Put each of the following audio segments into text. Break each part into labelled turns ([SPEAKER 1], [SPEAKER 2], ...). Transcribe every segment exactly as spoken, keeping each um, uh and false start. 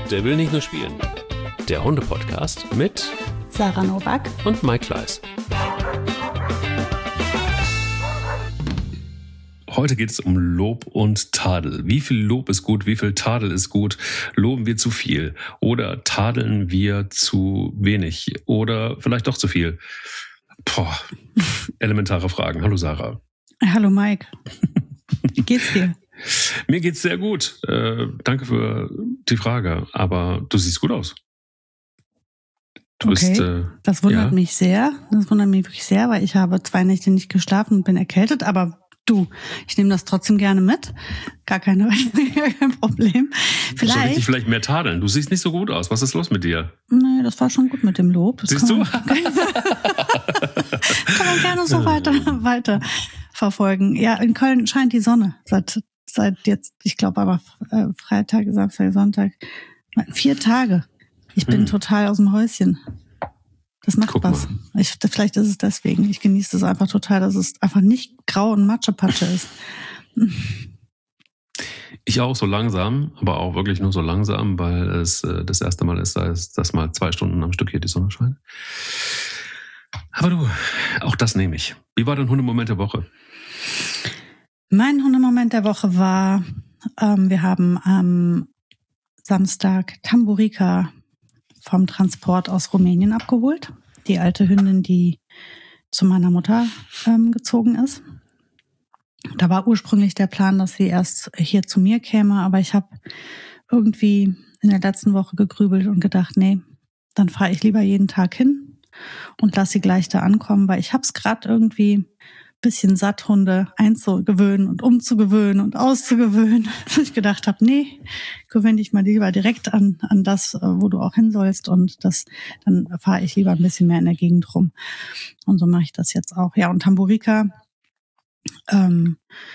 [SPEAKER 1] Der will nicht nur spielen. Der Hunde-Podcast mit
[SPEAKER 2] Sarah Nowak
[SPEAKER 1] und Mike Kleiss. Heute geht es um Lob und Tadel. Wie viel Lob ist gut, wie viel Tadel ist gut? Loben wir zu viel oder tadeln wir zu wenig oder vielleicht doch zu viel? Boah, elementare Fragen. Hallo Sarah.
[SPEAKER 2] Hallo Mike. Wie geht's dir?
[SPEAKER 1] Mir geht's sehr gut. Äh, danke für die Frage, aber du siehst gut aus. Du
[SPEAKER 2] okay,
[SPEAKER 1] bist, äh,
[SPEAKER 2] das wundert
[SPEAKER 1] ja.
[SPEAKER 2] mich sehr. Das wundert mich wirklich sehr, weil ich habe zwei Nächte nicht geschlafen und bin erkältet, aber du, ich nehme das trotzdem gerne mit. Gar keine, kein Problem.
[SPEAKER 1] Vielleicht. Ich vielleicht mehr tadeln. Du siehst nicht so gut aus. Was ist los mit dir?
[SPEAKER 2] Nee, das war schon gut mit dem Lob. Das
[SPEAKER 1] Siehst
[SPEAKER 2] kann
[SPEAKER 1] du?
[SPEAKER 2] Man, kann man gerne so weiter, weiter verfolgen. Ja, in Köln scheint die Sonne seit, seit jetzt, ich glaube aber äh, Freitag, Samstag, Sonntag. Vier Tage. Ich bin hm. total aus dem Häuschen. Das macht
[SPEAKER 1] Guck
[SPEAKER 2] was. Ich, vielleicht ist es deswegen. Ich genieße es einfach total, dass es einfach nicht grau und Matschepatsche ist.
[SPEAKER 1] Ich auch so langsam, aber auch wirklich nur so langsam, weil es äh, das erste Mal ist, dass, dass mal zwei Stunden am Stück hier die Sonne scheint. Aber du, auch das nehme ich. Wie war dein Hundemoment der Woche?
[SPEAKER 2] Mein Hundemoment der Woche war, ähm, wir haben am Samstag Tamburica vom Transport aus Rumänien abgeholt. Die alte Hündin, die zu meiner Mutter ähm, gezogen ist. Da war ursprünglich der Plan, dass sie erst hier zu mir käme, aber ich habe irgendwie in der letzten Woche gegrübelt und gedacht, nee, dann fahre ich lieber jeden Tag hin und lass sie gleich da ankommen, weil ich habe es gerade irgendwie bisschen satt, Hunde einzugewöhnen und umzugewöhnen und auszugewöhnen. Ich gedacht habe, nee, gewöhn dich mal lieber direkt an an das, wo du auch hin sollst, und das dann fahre ich lieber ein bisschen mehr in der Gegend rum. Und so mache ich das jetzt auch. Ja, und Tamburica ähm,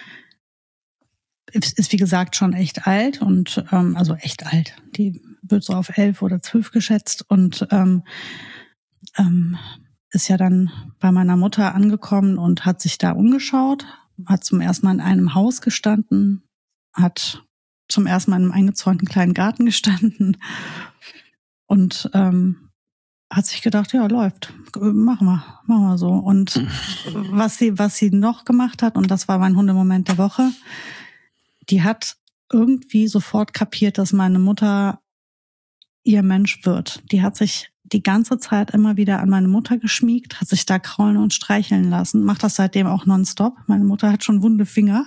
[SPEAKER 2] ist, ist wie gesagt schon echt alt und ähm, also echt alt. Die wird so auf elf oder zwölf geschätzt und ähm, ähm, ist ja dann bei meiner Mutter angekommen und hat sich da umgeschaut, hat zum ersten Mal in einem Haus gestanden, hat zum ersten Mal in einem eingezäunten kleinen Garten gestanden und ähm, hat sich gedacht, ja, läuft, machen wir, machen wir so. Und was sie, was sie noch gemacht hat, und das war mein Hundemoment der Woche, die hat irgendwie sofort kapiert, dass meine Mutter ihr Mensch wird. Die hat sich die ganze Zeit immer wieder an meine Mutter geschmiegt, hat sich da kraulen und streicheln lassen, macht das seitdem auch nonstop. Meine Mutter hat schon wunde Finger.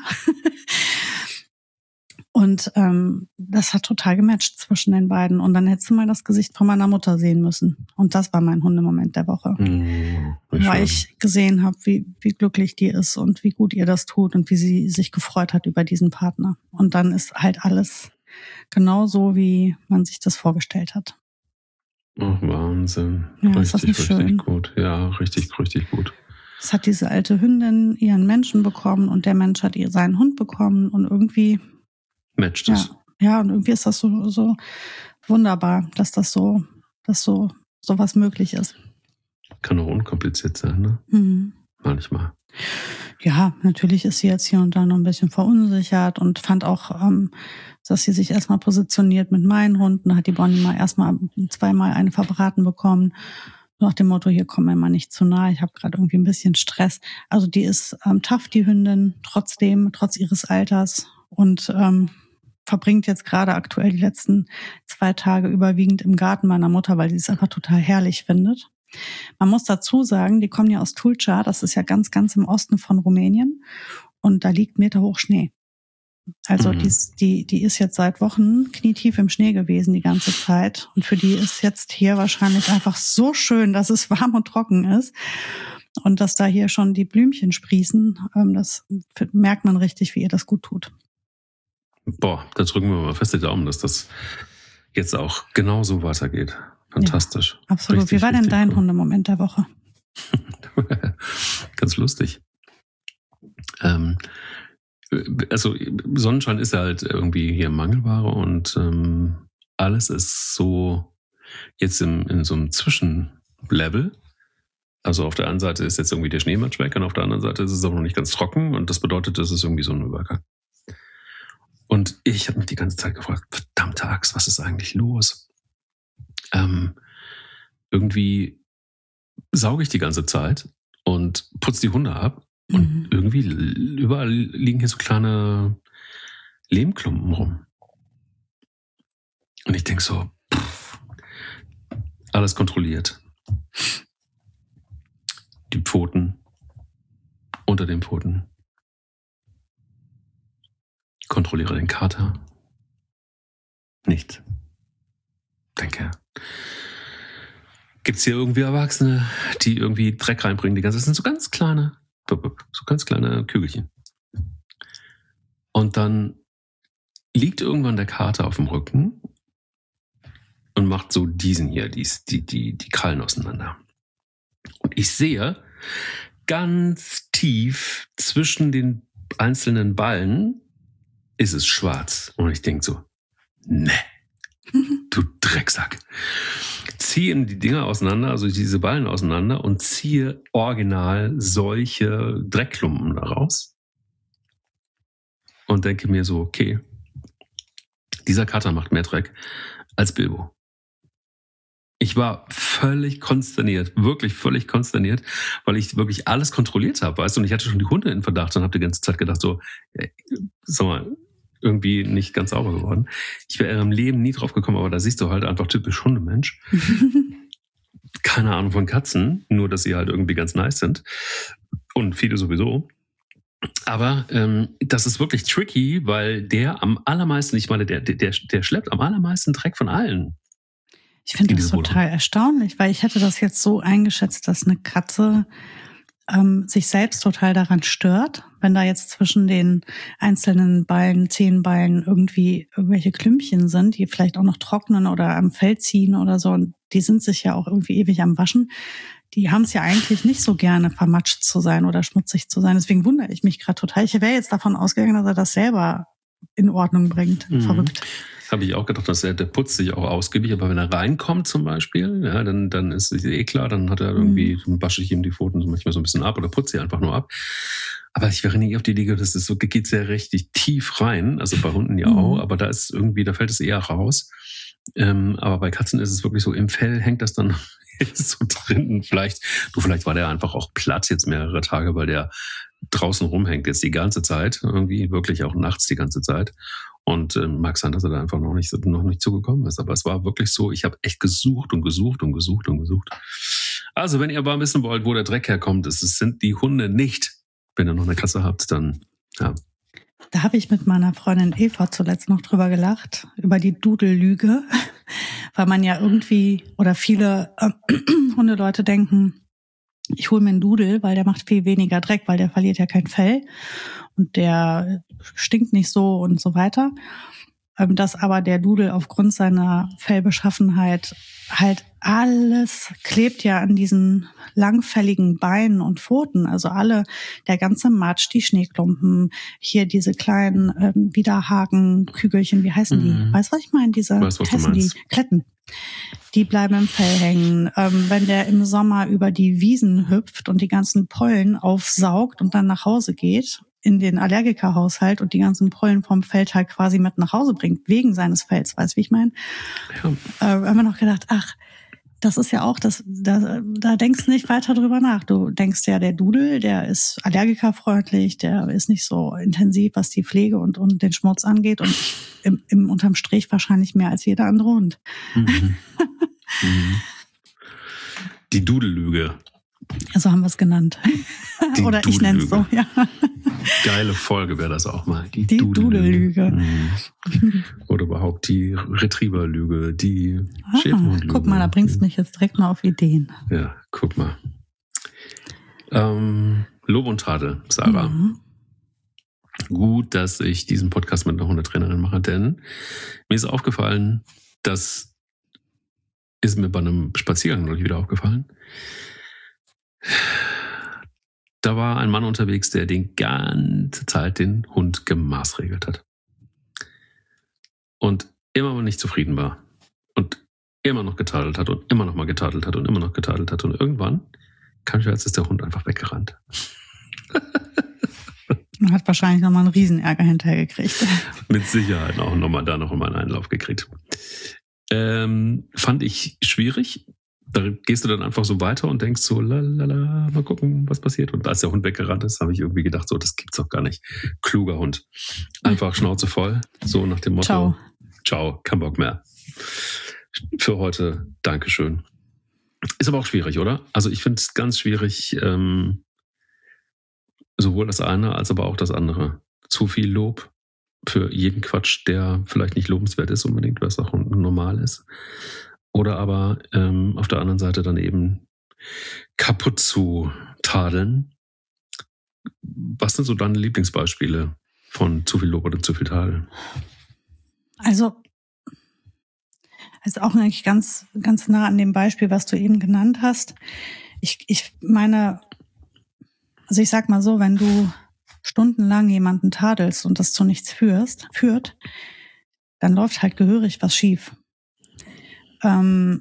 [SPEAKER 2] Und ähm, das hat total gematcht zwischen den beiden. Und dann hättest du mal das Gesicht von meiner Mutter sehen müssen. Und das war mein Hundemoment der Woche.
[SPEAKER 1] Mm,
[SPEAKER 2] weil ich gesehen habe, wie, wie glücklich die ist und wie gut ihr das tut und wie sie sich gefreut hat über diesen Partner. Und dann ist halt alles genauso, wie man sich das vorgestellt hat.
[SPEAKER 1] Ach, Wahnsinn.
[SPEAKER 2] Ja,
[SPEAKER 1] richtig,
[SPEAKER 2] ist das nicht
[SPEAKER 1] richtig
[SPEAKER 2] schön?
[SPEAKER 1] gut. Ja, richtig, richtig gut.
[SPEAKER 2] Es hat diese alte Hündin ihren Menschen bekommen und der Mensch hat ihr seinen Hund bekommen und irgendwie
[SPEAKER 1] matcht es.
[SPEAKER 2] Ja, ja, und irgendwie ist das so, so wunderbar, dass das so, dass so, so was möglich ist.
[SPEAKER 1] Kann auch unkompliziert sein, ne?
[SPEAKER 2] Mhm.
[SPEAKER 1] Manchmal.
[SPEAKER 2] Ja, natürlich ist sie jetzt hier und da noch ein bisschen verunsichert und fand auch, ähm, dass sie sich erstmal positioniert mit meinen Hunden. Da hat die Bonnie mal erstmal zweimal eine verbraten bekommen. Nach dem Motto, hier kommen wir mal nicht zu nahe, ich habe gerade irgendwie ein bisschen Stress. Also die ist ähm, tough, die Hündin, trotzdem, trotz ihres Alters, und ähm, verbringt jetzt gerade aktuell die letzten zwei Tage überwiegend im Garten meiner Mutter, weil sie es einfach total herrlich findet. Man muss dazu sagen, die kommen ja aus Tulcea, das ist ja ganz, ganz im Osten von Rumänien, und da liegt meterhoch Schnee. Also
[SPEAKER 1] mhm.
[SPEAKER 2] die, die, die ist jetzt seit Wochen knietief im Schnee gewesen die ganze Zeit, und für die ist jetzt hier wahrscheinlich einfach so schön, dass es warm und trocken ist und dass da hier schon die Blümchen sprießen. Das merkt man richtig, wie ihr das gut tut.
[SPEAKER 1] Boah, da drücken wir mal fest die Daumen, dass das jetzt auch genau so weitergeht. Fantastisch.
[SPEAKER 2] Ja, absolut. Richtig, wie war denn dein cool. Hundemoment der Woche?
[SPEAKER 1] Ganz lustig. Ähm, also Sonnenschein ist ja halt irgendwie hier Mangelware und ähm, alles ist so jetzt in, in so einem Zwischenlevel. Also auf der einen Seite ist jetzt irgendwie der Schneematsch weg und auf der anderen Seite ist es auch noch nicht ganz trocken und das bedeutet, das ist irgendwie so ein Übergang. Und ich habe mich die ganze Zeit gefragt, verdammt, verdammt Axt, was ist eigentlich los? Ähm, irgendwie sauge ich die ganze Zeit und putze die Hunde ab. Und mhm. irgendwie überall liegen hier so kleine Lehmklumpen rum. Und ich denke so, pff, alles kontrolliert. Die Pfoten, unter den Pfoten. Kontrolliere den Kater. Nicht. Denke, gibt es hier irgendwie Erwachsene, die irgendwie Dreck reinbringen? Die ganze, das sind so ganz kleine, so ganz kleine Kügelchen. Und dann liegt irgendwann der Kater auf dem Rücken und macht so diesen hier, die, die, die, die Krallen auseinander. Und ich sehe ganz tief zwischen den einzelnen Ballen ist es schwarz. Und ich denke so, ne, du Drecksack. Ziehe die Dinger auseinander, also diese Ballen auseinander und ziehe original solche Dreckklumpen daraus. Und denke mir so, okay, dieser Kater macht mehr Dreck als Bilbo. Ich war völlig konsterniert, wirklich völlig konsterniert, weil ich wirklich alles kontrolliert habe, weißt du, und ich hatte schon die Hunde in Verdacht und habe die ganze Zeit gedacht so, ey, sag mal, irgendwie nicht ganz sauber geworden. Ich wäre im Leben nie drauf gekommen, aber da siehst du halt einfach typisch Hundemensch. Keine Ahnung von Katzen, nur dass sie halt irgendwie ganz nice sind und viele sowieso. Aber ähm, das ist wirklich tricky, weil der am allermeisten, ich meine, der, der, der schleppt am allermeisten Dreck von allen.
[SPEAKER 2] Ich finde das total Wohnung. erstaunlich, weil ich hätte das jetzt so eingeschätzt, dass eine Katze ähm, sich selbst total daran stört, wenn da jetzt zwischen den einzelnen Ballen, Zehenballen irgendwie irgendwelche Klümpchen sind, die vielleicht auch noch trocknen oder am Fell ziehen oder so. Und die sind sich ja auch irgendwie ewig am Waschen. Die haben es ja eigentlich nicht so gerne, vermatscht zu sein oder schmutzig zu sein. Deswegen wundere ich mich gerade total. Ich wäre jetzt davon ausgegangen, dass er das selber in Ordnung bringt. Mhm. Verrückt.
[SPEAKER 1] Habe ich auch gedacht, dass er, der putzt sich auch ausgiebig, aber wenn er reinkommt zum Beispiel, ja, dann, dann ist es eh klar, dann hat er irgendwie, mhm. dann wasche ich ihm die Pfoten manchmal so ein bisschen ab oder putze sie einfach nur ab. Aber ich wäre nie auf die Liga, das ist so, geht sehr richtig tief rein, also bei Hunden ja mhm. auch, aber da ist irgendwie, da fällt es eher raus. Ähm, aber bei Katzen ist es wirklich so, im Fell hängt das dann so drin. Vielleicht, du, vielleicht war der einfach auch platt jetzt mehrere Tage, weil der draußen rumhängt jetzt die ganze Zeit, irgendwie wirklich auch nachts die ganze Zeit. Und äh, mag sein, dass er da einfach noch nicht, noch nicht zugekommen ist. Aber es war wirklich so, ich habe echt gesucht und gesucht und gesucht und gesucht. Also, wenn ihr aber wissen wollt, wo der Dreck herkommt, es sind die Hunde nicht. Wenn ihr noch eine Katze habt, dann, ja.
[SPEAKER 2] Da habe ich mit meiner Freundin Eva zuletzt noch drüber gelacht, über die Dudellüge. Weil man ja irgendwie, oder viele äh, Hundeleute denken, ich hole mir einen Dudel, weil der macht viel weniger Dreck, weil der verliert ja kein Fell und der stinkt nicht so und so weiter. Dass aber der Dudel aufgrund seiner Fellbeschaffenheit halt alles klebt ja an diesen langfälligen Beinen und Pfoten. Also alle, der ganze Matsch, die Schneeklumpen, hier diese kleinen ähm, Widerhaken-Kügelchen, wie heißen die? Mhm. Weißt du, was ich meine? Diese,
[SPEAKER 1] weiß, was
[SPEAKER 2] heißen die Kletten. Die bleiben im Fell hängen. Ähm, wenn der im Sommer über die Wiesen hüpft und die ganzen Pollen aufsaugt und dann nach Hause geht, in den Allergikerhaushalt und die ganzen Pollen vom Feld halt quasi mit nach Hause bringt, wegen seines Fells, weißt du, wie ich meine? Ja. Äh, haben wir noch gedacht, ach, das ist ja auch, das, da, da denkst du nicht weiter drüber nach. Du denkst ja, der Dudel, der ist allergikerfreundlich, der ist nicht so intensiv, was die Pflege und, und den Schmutz angeht und im, im unterm Strich wahrscheinlich mehr als jeder andere Hund.
[SPEAKER 1] Mhm. mhm. Die Dudellüge.
[SPEAKER 2] So haben wir es genannt.
[SPEAKER 1] Die
[SPEAKER 2] Oder ich nenne es so, ja.
[SPEAKER 1] Geile Folge wäre das auch mal. Die,
[SPEAKER 2] die Dudellüge.
[SPEAKER 1] Mhm. Oder überhaupt die Retrieverlüge, die
[SPEAKER 2] ah, Schäferhundlüge. Guck mal, da bringst du mich jetzt direkt mal auf Ideen.
[SPEAKER 1] Ja, guck mal. Ähm, Lob und Tadel, Sarah. Mhm. Gut, dass ich diesen Podcast mit einer Hundetrainerin mache, denn mir ist aufgefallen, das ist mir bei einem Spaziergang neulich wieder aufgefallen. Da war ein Mann unterwegs, der die ganze Zeit den Hund gemaßregelt hat. Und immer noch nicht zufrieden war. Und immer noch getadelt hat und immer noch mal getadelt hat und immer noch getadelt hat. Und irgendwann, kann ich als ist der Hund einfach weggerannt.
[SPEAKER 2] Und hat wahrscheinlich nochmal einen Riesenärger hinterher gekriegt.
[SPEAKER 1] Mit Sicherheit auch nochmal da noch mal einen Einlauf gekriegt. Ähm, fand ich schwierig. Da gehst du dann einfach so weiter und denkst so, lalala, mal gucken, was passiert. Und als der Hund weggerannt ist, habe ich irgendwie gedacht, so, das gibt's doch gar nicht. Kluger Hund. Einfach Schnauze voll. So nach dem Motto,
[SPEAKER 2] Ciao,
[SPEAKER 1] ciao, kein Bock mehr. Für heute, Dankeschön. Ist aber auch schwierig, oder? Also ich finde es ganz schwierig, ähm, sowohl das eine als aber auch das andere. Zu viel Lob für jeden Quatsch, der vielleicht nicht lobenswert ist unbedingt, was auch normal ist. Oder aber ähm, auf der anderen Seite dann eben kaputt zu tadeln. Was sind so deine Lieblingsbeispiele von zu viel Lob oder zu viel Tadel?
[SPEAKER 2] Also, also auch eigentlich ganz, ganz nah an dem Beispiel, was du eben genannt hast. Ich, ich meine, also ich sag mal so, wenn du stundenlang jemanden tadelst und das zu nichts führst, führt, dann läuft halt gehörig was schief. Ähm,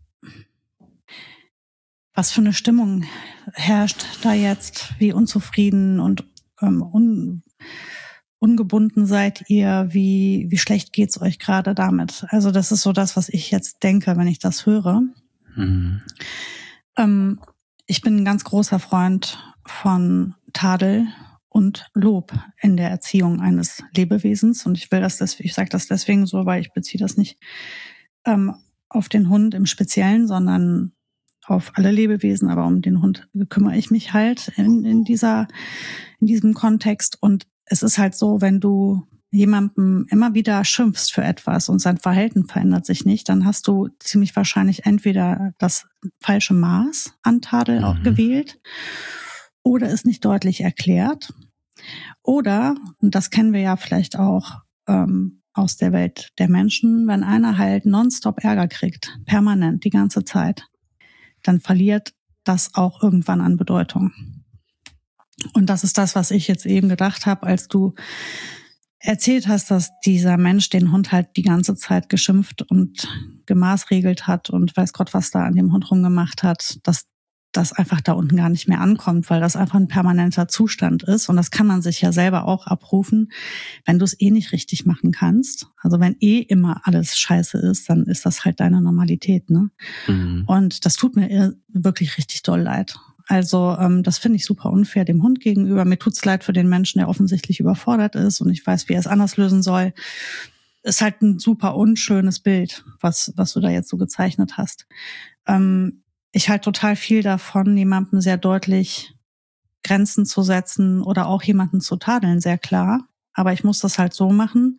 [SPEAKER 2] was für eine Stimmung herrscht da jetzt? Wie unzufrieden und ähm, un, ungebunden seid ihr? Wie, wie schlecht geht's euch gerade damit? Also das ist so das, was ich jetzt denke, wenn ich das höre. Mhm. Ähm, ich bin ein ganz großer Freund von Tadel und Lob in der Erziehung eines Lebewesens. Und ich will das deswegen, ich sage das deswegen so, weil ich beziehe das nicht ähm, auf den Hund im Speziellen, sondern auf alle Lebewesen. Aber um den Hund kümmere ich mich halt in, in dieser, in diesem Kontext. Und es ist halt so, wenn du jemandem immer wieder schimpfst für etwas und sein Verhalten verändert sich nicht, dann hast du ziemlich wahrscheinlich entweder das falsche Maß an Tadel mhm. auch gewählt oder ist nicht deutlich erklärt. Oder, und das kennen wir ja vielleicht auch ähm, aus der Welt der Menschen, wenn einer halt nonstop Ärger kriegt, permanent, die ganze Zeit, dann verliert das auch irgendwann an Bedeutung. Und das ist das, was ich jetzt eben gedacht habe, als du erzählt hast, dass dieser Mensch den Hund halt die ganze Zeit geschimpft und gemaßregelt hat und weiß Gott, was da an dem Hund rumgemacht hat, dass das einfach da unten gar nicht mehr ankommt, weil das einfach ein permanenter Zustand ist. Und das kann man sich ja selber auch abrufen, wenn du es eh nicht richtig machen kannst. Also wenn eh immer alles scheiße ist, dann ist das halt deine Normalität, ne? Mhm. Und das tut mir wirklich richtig doll leid. Also ähm, das finde ich super unfair dem Hund gegenüber. Mir tut's leid für den Menschen, der offensichtlich überfordert ist und ich weiß, wie er es anders lösen soll. Ist halt ein super unschönes Bild, was was du da jetzt so gezeichnet hast. Ähm, ich halte total viel davon, jemandem sehr deutlich Grenzen zu setzen oder auch jemanden zu tadeln, sehr klar. Aber ich muss das halt so machen,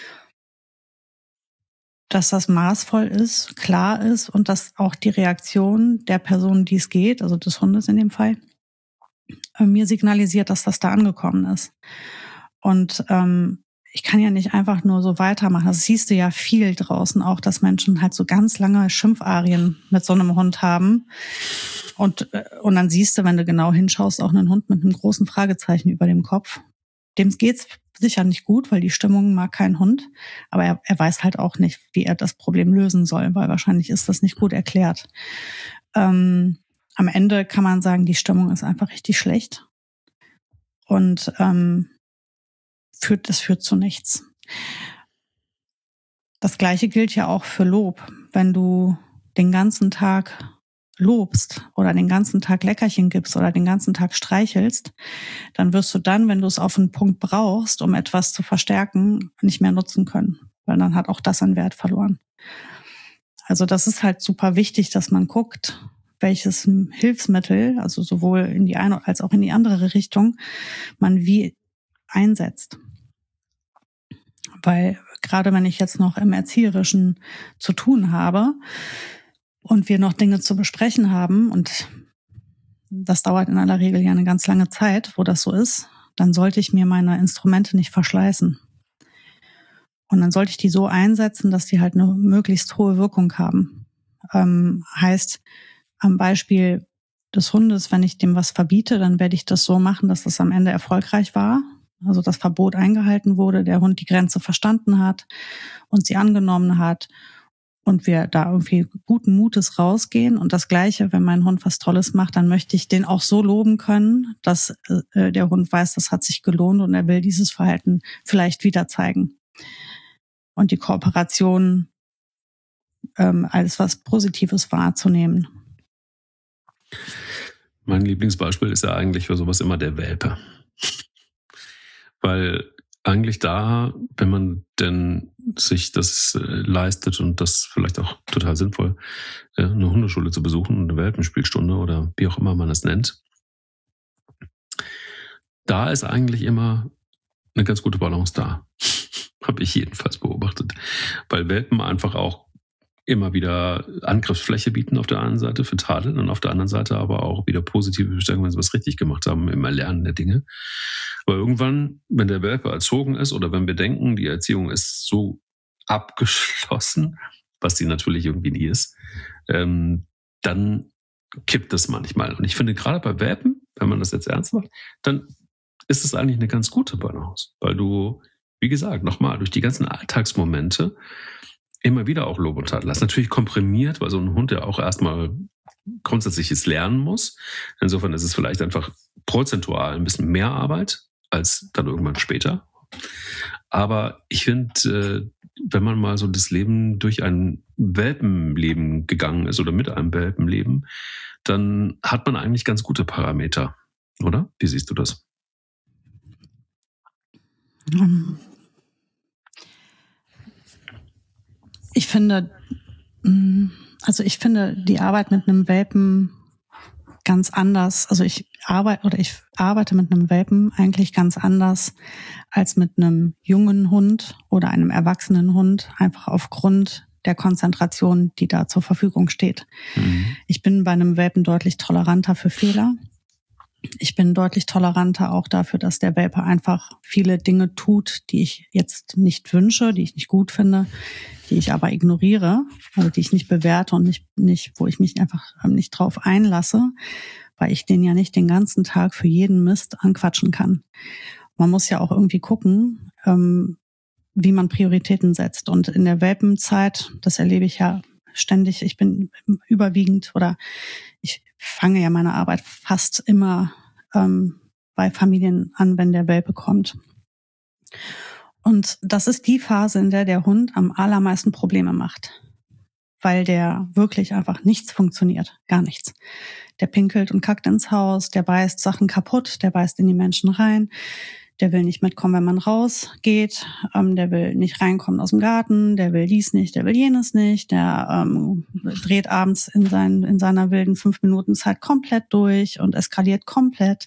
[SPEAKER 2] dass das maßvoll ist, klar ist und dass auch die Reaktion der Person, die es geht, also des Hundes in dem Fall, mir signalisiert, dass das da angekommen ist. Und ähm, ich kann ja nicht einfach nur so weitermachen. Das siehst du ja viel draußen auch, dass Menschen halt so ganz lange Schimpfarien mit so einem Hund haben. Und, und dann siehst du, wenn du genau hinschaust, auch einen Hund mit einem großen Fragezeichen über dem Kopf. Dem geht's sicher nicht gut, weil die Stimmung mag kein Hund. Aber er, er weiß halt auch nicht, wie er das Problem lösen soll, weil wahrscheinlich ist das nicht gut erklärt. Ähm, am Ende kann man sagen, die Stimmung ist einfach richtig schlecht. Und ähm, führt, das führt zu nichts. Das Gleiche gilt ja auch für Lob. Wenn du den ganzen Tag lobst oder den ganzen Tag Leckerchen gibst oder den ganzen Tag streichelst, dann wirst du dann, wenn du es auf einen Punkt brauchst, um etwas zu verstärken, nicht mehr nutzen können. Weil dann hat auch das an Wert verloren. Also das ist halt super wichtig, dass man guckt, welches Hilfsmittel, also sowohl in die eine als auch in die andere Richtung, man wie einsetzt. Weil gerade wenn ich jetzt noch im Erzieherischen zu tun habe und wir noch Dinge zu besprechen haben, und das dauert in aller Regel ja eine ganz lange Zeit, wo das so ist, dann sollte ich mir meine Instrumente nicht verschleißen. Und dann sollte ich die so einsetzen, dass die halt eine möglichst hohe Wirkung haben. Ähm, heißt, am Beispiel des Hundes, wenn ich dem was verbiete, dann werde ich das so machen, dass das am Ende erfolgreich war. Also das Verbot eingehalten wurde, der Hund die Grenze verstanden hat und sie angenommen hat und wir da irgendwie guten Mutes rausgehen. Und das Gleiche, wenn mein Hund was Tolles macht, dann möchte ich den auch so loben können, dass äh, der Hund weiß, das hat sich gelohnt und er will dieses Verhalten vielleicht wieder zeigen. Und die Kooperation ähm, als was Positives wahrzunehmen.
[SPEAKER 1] Mein Lieblingsbeispiel ist ja eigentlich für sowas immer der Welpe. Weil eigentlich da, wenn man denn sich das äh, leistet und das vielleicht auch total sinnvoll, äh, eine Hundeschule zu besuchen, eine Welpenspielstunde oder wie auch immer man es nennt, da ist eigentlich immer eine ganz gute Balance da. Habe ich jedenfalls beobachtet. Weil Welpen einfach auch immer wieder Angriffsfläche bieten auf der einen Seite für Tadeln und auf der anderen Seite aber auch wieder positive Bestärkung, wenn sie was richtig gemacht haben im Erlernen der Dinge. Aber irgendwann, wenn der Welpe erzogen ist oder wenn wir denken, die Erziehung ist so abgeschlossen, was sie natürlich irgendwie nie ist, ähm, dann kippt das manchmal. Und ich finde gerade bei Welpen, wenn man das jetzt ernst macht, dann ist es eigentlich eine ganz gute Balance, weil du, wie gesagt, nochmal, durch die ganzen Alltagsmomente immer wieder auch Lob und Tadel hast. Natürlich komprimiert, weil so ein Hund ja auch erstmal grundsätzliches lernen muss. Insofern ist es vielleicht einfach prozentual ein bisschen mehr Arbeit als dann irgendwann später. Aber ich finde, wenn man mal so das Leben durch ein Welpenleben gegangen ist oder mit einem Welpenleben, dann hat man eigentlich ganz gute Parameter, oder? Wie siehst du das?
[SPEAKER 2] Ich finde, also ich finde die Arbeit mit einem Welpen ganz anders. Also ich arbeite oder ich arbeite mit einem Welpen eigentlich ganz anders als mit einem jungen Hund oder einem erwachsenen Hund, einfach aufgrund der Konzentration, die da zur Verfügung steht. Mhm. Ich bin bei einem Welpen deutlich toleranter für Fehler. Ich bin deutlich toleranter auch dafür, dass der Welpe einfach viele Dinge tut, die ich jetzt nicht wünsche, die ich nicht gut finde, die ich aber ignoriere, also die ich nicht bewerte und nicht, nicht, wo ich mich einfach nicht drauf einlasse, weil ich den ja nicht den ganzen Tag für jeden Mist anquatschen kann. Man muss ja auch irgendwie gucken, ähm, wie man Prioritäten setzt. Und in der Welpenzeit, das erlebe ich ja ständig, ich bin überwiegend oder ich fange ja meine Arbeit fast immer ähm, bei Familien an, wenn der Welpe kommt. Und das ist die Phase, in der der Hund am allermeisten Probleme macht, weil der wirklich einfach nichts funktioniert, gar nichts. Der pinkelt und kackt ins Haus, der beißt Sachen kaputt, der beißt in die Menschen rein, der will nicht mitkommen, wenn man rausgeht, ähm, der will nicht reinkommen aus dem Garten, der will dies nicht, der will jenes nicht, der ähm, dreht abends in, sein, in seiner wilden fünf Minuten Zeit komplett durch und eskaliert komplett.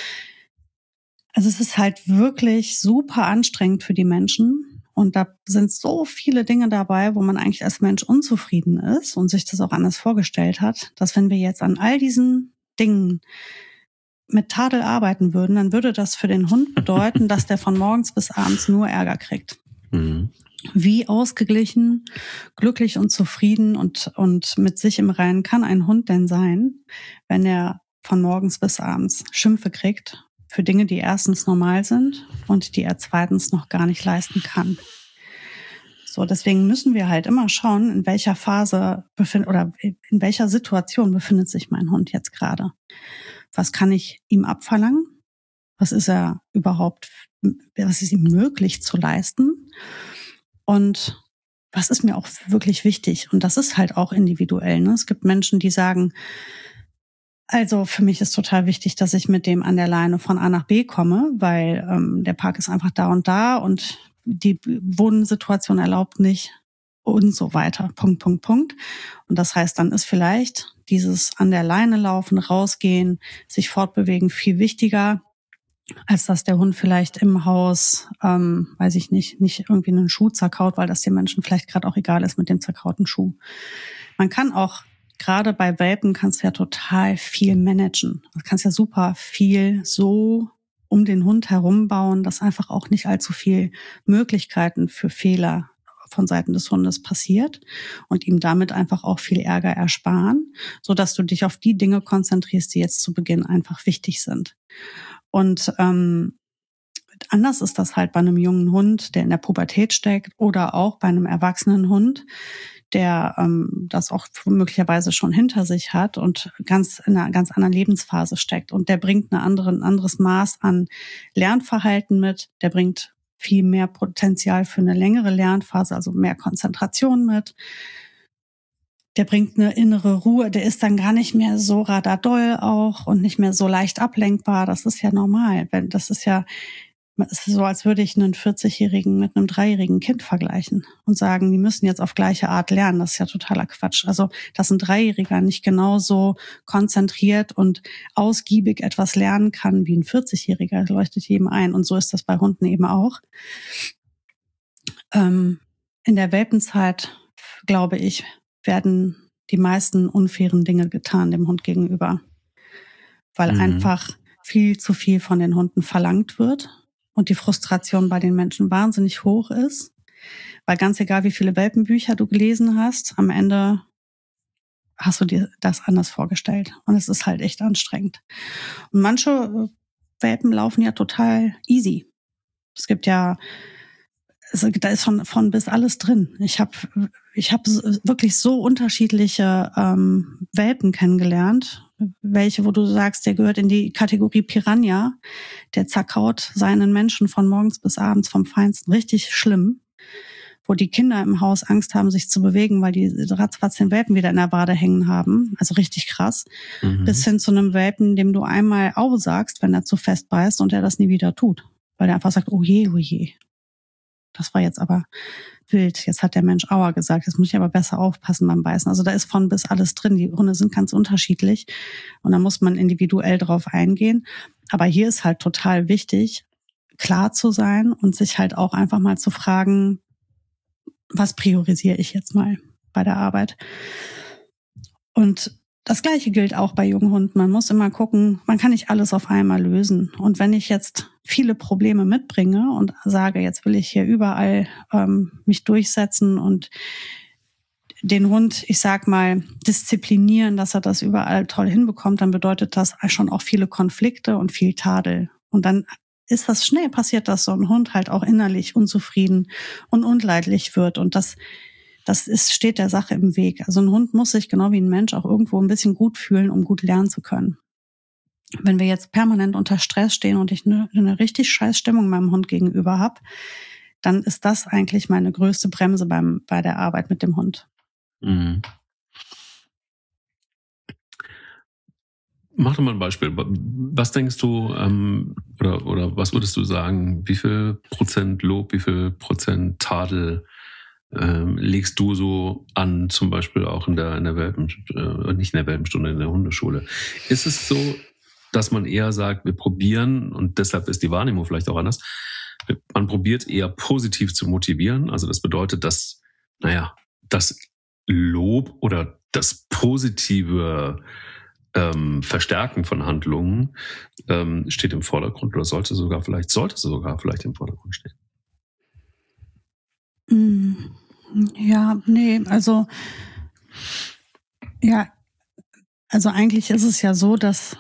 [SPEAKER 2] Also es ist halt wirklich super anstrengend für die Menschen und da sind so viele Dinge dabei, wo man eigentlich als Mensch unzufrieden ist und sich das auch anders vorgestellt hat, dass wenn wir jetzt an all diesen Dingen mit Tadel arbeiten würden, dann würde das für den Hund bedeuten, dass der von morgens bis abends nur Ärger kriegt. Mhm. Wie ausgeglichen, glücklich und zufrieden und, und mit sich im Reinen kann ein Hund denn sein, wenn er von morgens bis abends Schimpfe kriegt für Dinge, die erstens normal sind und die er zweitens noch gar nicht leisten kann. So, deswegen müssen wir halt immer schauen, in welcher Phase befindet oder in welcher Situation befindet sich mein Hund jetzt gerade. Was kann ich ihm abverlangen? Was ist er überhaupt, was ist ihm möglich zu leisten? Und was ist mir auch wirklich wichtig? Und das ist halt auch individuell, ne? Es gibt Menschen, die sagen, also für mich ist total wichtig, dass ich mit dem an der Leine von A nach B komme, weil ähm, der Park ist einfach da und da und die Wohnsituation erlaubt nicht und so weiter. Punkt, Punkt, Punkt. Und das heißt, dann ist vielleicht dieses an der Leine laufen, rausgehen, sich fortbewegen viel wichtiger, als dass der Hund vielleicht im Haus, ähm, weiß ich nicht, nicht irgendwie einen Schuh zerkaut, weil das den Menschen vielleicht gerade auch egal ist mit dem zerkauten Schuh. Man kann auch, gerade bei Welpen kannst du ja total viel managen. Du kannst ja super viel so um den Hund herum bauen, dass einfach auch nicht allzu viel Möglichkeiten für Fehler von Seiten des Hundes passiert und ihm damit einfach auch viel Ärger ersparen, so dass du dich auf die Dinge konzentrierst, die jetzt zu Beginn einfach wichtig sind. Und ähm, anders ist das halt bei einem jungen Hund, der in der Pubertät steckt, oder auch bei einem erwachsenen Hund, der ähm, das auch möglicherweise schon hinter sich hat und ganz in einer ganz anderen Lebensphase steckt. Und der bringt eine andere, ein anderes Maß an Lernverhalten mit. Der bringt viel mehr Potenzial für eine längere Lernphase, also mehr Konzentration mit. Der bringt eine innere Ruhe. Der ist dann gar nicht mehr so radadoll auch und nicht mehr so leicht ablenkbar. Das ist ja normal. Das ist ja Es ist so, als würde ich einen vierzigjährigen mit einem dreijährigen Kind vergleichen und sagen, die müssen jetzt auf gleiche Art lernen. Das ist ja totaler Quatsch. Also, dass ein Dreijähriger nicht genauso konzentriert und ausgiebig etwas lernen kann wie ein vierzigjähriger, leuchtet jedem ein. Und so ist das bei Hunden eben auch. Ähm, in der Welpenzeit, glaube ich, werden die meisten unfairen Dinge getan dem Hund gegenüber, weil mhm. einfach viel zu viel von den Hunden verlangt wird. Und die Frustration bei den Menschen wahnsinnig hoch ist, weil ganz egal, wie viele Welpenbücher du gelesen hast, am Ende hast du dir das anders vorgestellt. Und es ist halt echt anstrengend. Und manche Welpen laufen ja total easy. Es gibt ja, es, da ist von, von bis alles drin. Ich habe ich hab wirklich so unterschiedliche ähm, Welpen kennengelernt. Welche, wo du sagst, der gehört in die Kategorie Piranha, der zerkaut seinen Menschen von morgens bis abends vom Feinsten, richtig schlimm, wo die Kinder im Haus Angst haben, sich zu bewegen, weil die ratzfatz den Welpen wieder in der Wade hängen haben, also richtig krass, mhm. bis hin zu einem Welpen, dem du einmal Au sagst, wenn er zu fest beißt und er das nie wieder tut, weil er einfach sagt, oh je, oh je, das war jetzt aber wild. Jetzt hat der Mensch Aua gesagt. Jetzt muss ich aber besser aufpassen beim Beißen. Also da ist von bis alles drin. Die Hunde sind ganz unterschiedlich. Und da muss man individuell drauf eingehen. Aber hier ist halt total wichtig, klar zu sein und sich halt auch einfach mal zu fragen, was priorisiere ich jetzt mal bei der Arbeit? Und das Gleiche gilt auch bei jungen Hunden. Man muss immer gucken, man kann nicht alles auf einmal lösen. Und wenn ich jetzt viele Probleme mitbringe und sage, jetzt will ich hier überall ähm, mich durchsetzen und den Hund, ich sag mal, disziplinieren, dass er das überall toll hinbekommt, dann bedeutet das schon auch viele Konflikte und viel Tadel. Und dann ist das schnell passiert, dass so ein Hund halt auch innerlich unzufrieden und unleidlich wird. Und das Das ist, steht der Sache im Weg. Also ein Hund muss sich genau wie ein Mensch auch irgendwo ein bisschen gut fühlen, um gut lernen zu können. Wenn wir jetzt permanent unter Stress stehen und ich eine, eine richtig scheiß Stimmung meinem Hund gegenüber habe, dann ist das eigentlich meine größte Bremse beim bei der Arbeit mit dem Hund.
[SPEAKER 1] Mhm. Mach doch mal ein Beispiel. Was denkst du, ähm, oder, oder was würdest du sagen, wie viel Prozent Lob, wie viel Prozent Tadel Ähm, legst du so an, zum Beispiel auch in der in der Welpen, äh, nicht in der Welpenstunde, in der Hundeschule? Ist es so, dass man eher sagt, wir probieren, und deshalb ist die Wahrnehmung vielleicht auch anders, man probiert eher positiv zu motivieren, also das bedeutet, dass, naja, das Lob oder das positive ähm, Verstärken von Handlungen ähm, steht im Vordergrund oder sollte sogar vielleicht, sollte sogar vielleicht im Vordergrund stehen?
[SPEAKER 2] Ja, nee, also ja, also eigentlich ist es ja so, dass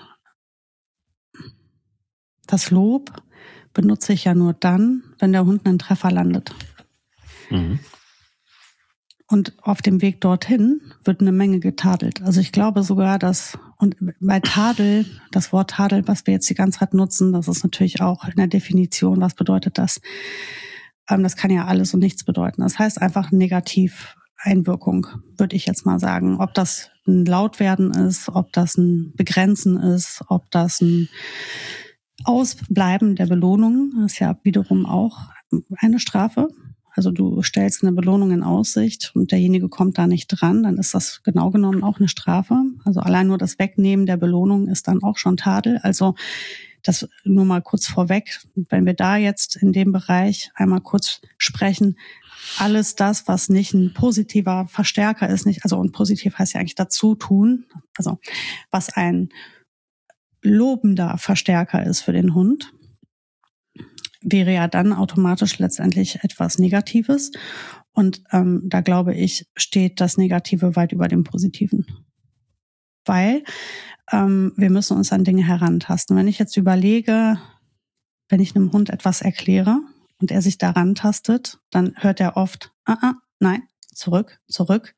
[SPEAKER 2] das Lob benutze ich ja nur dann, wenn der Hund einen Treffer landet. Mhm. Und auf dem Weg dorthin wird eine Menge getadelt. Also ich glaube sogar, dass, und bei Tadel, das Wort Tadel, was wir jetzt die ganze Zeit nutzen, das ist natürlich auch in der Definition, was bedeutet das? Das kann ja alles und nichts bedeuten. Das heißt einfach Negativeinwirkung, würde ich jetzt mal sagen. Ob das ein Lautwerden ist, ob das ein Begrenzen ist, ob das ein Ausbleiben der Belohnung, das ist ja wiederum auch eine Strafe. Also du stellst eine Belohnung in Aussicht und derjenige kommt da nicht dran, dann ist das genau genommen auch eine Strafe. Also allein nur das Wegnehmen der Belohnung ist dann auch schon Tadel. Also das nur mal kurz vorweg, wenn wir da jetzt in dem Bereich einmal kurz sprechen, alles das, was nicht ein positiver Verstärker ist, nicht, also und positiv heißt ja eigentlich dazu tun, also was ein lobender Verstärker ist für den Hund, wäre ja dann automatisch letztendlich etwas Negatives. Und ähm, da glaube ich, steht das Negative weit über dem Positiven. Weil ähm, wir müssen uns an Dinge herantasten. Wenn ich jetzt überlege, wenn ich einem Hund etwas erkläre und er sich daran tastet, dann hört er oft, ah, ah, nein, zurück, zurück.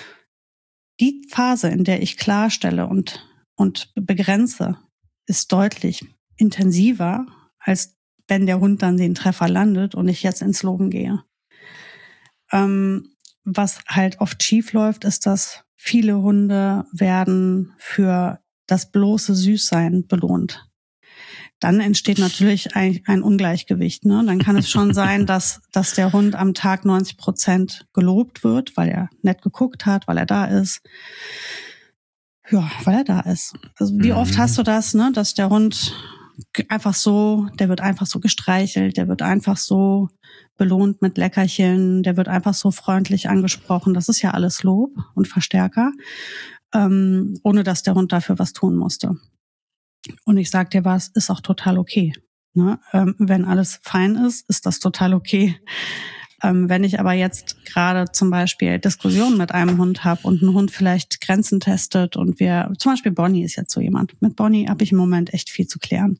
[SPEAKER 2] Die Phase, in der ich klarstelle und, und begrenze, ist deutlich intensiver, als wenn der Hund dann den Treffer landet und ich jetzt ins Loben gehe. Ähm, was halt oft schief läuft, ist, dass viele Hunde werden für das bloße Süßsein belohnt. Dann entsteht natürlich ein, ein Ungleichgewicht. Ne? Dann kann es schon sein, dass, dass der Hund am Tag neunzig Prozent gelobt wird, weil er nett geguckt hat, weil er da ist. Ja, weil er da ist. Also wie
[SPEAKER 1] Mhm.
[SPEAKER 2] oft hast du das, ne, dass der Hund einfach so, der wird einfach so gestreichelt, der wird einfach so belohnt mit Leckerchen, der wird einfach so freundlich angesprochen. Das ist ja alles Lob und Verstärker, ähm, ohne dass der Hund dafür was tun musste. Und ich sag dir was, ist auch total okay. Ne? Ähm, wenn alles fein ist, ist das total okay. Ähm, wenn ich aber jetzt gerade zum Beispiel Diskussionen mit einem Hund habe und ein Hund vielleicht Grenzen testet und wir, zum Beispiel Bonnie ist jetzt so jemand. Mit Bonnie habe ich im Moment echt viel zu klären.